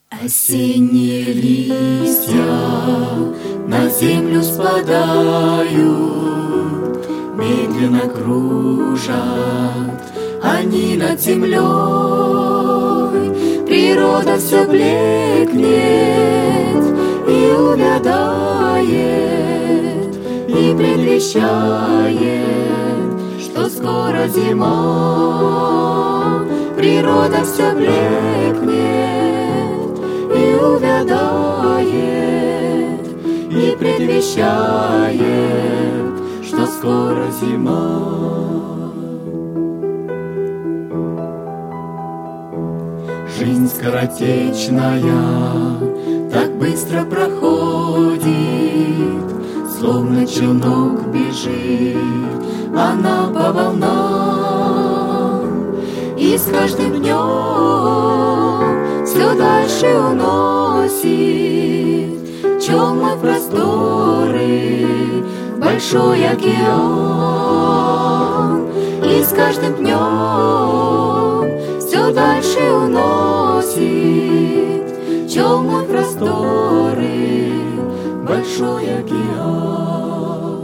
Осенние листья на землю спадают, медленно кружат они над землей. Природа все блекнет и увядает, и предвещает, что скоро зима. Природа все блекнет и увядает, и предвещает, что скоро зима. Жизнь скоротечная так быстро проходит, словно челнок бежит она по волнам, и с каждым днем все дальше уносит челнок в просторы, большой океан. И с каждым днем все дальше уносит челнок в просторы, большой океан.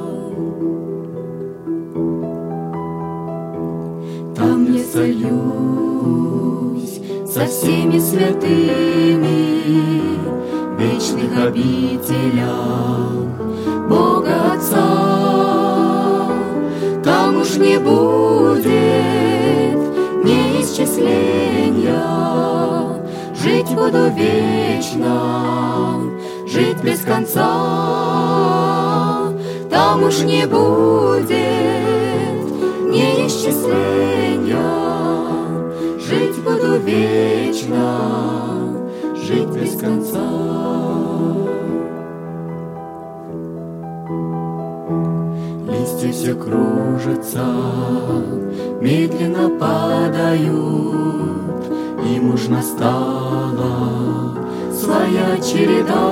Там я сольюсь со всеми святыми в вечных обителях Бога Отца. Там уж не будет неисчисления, жить буду вечно, жить без конца. Там уж не будет неисчисления, жить буду вечно, жить без конца. Листья все кружатся, медленно падают, им уж настала своя череда.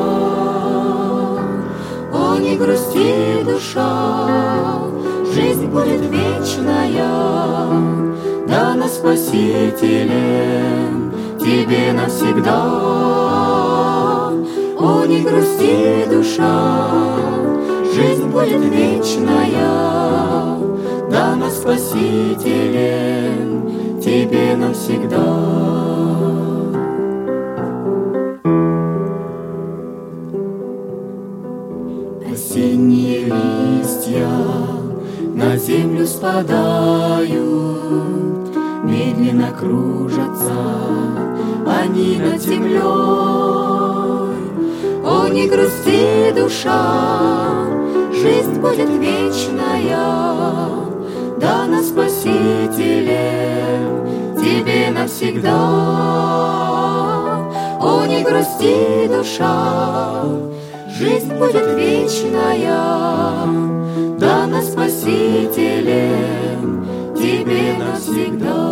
О, не грусти, душа, жизнь будет вечная, дана Спасителем тебе навсегда. О, не грусти, душа, жизнь будет вечная, дана Спасителем тебе навсегда. Осенние листья на землю спадают, медленно кружатся они над землей. О, не грусти, душа, жизнь будет вечная, дана Спасителем тебе навсегда. О, не грусти, душа, жизнь будет вечная, дана Спасителем тебе навсегда.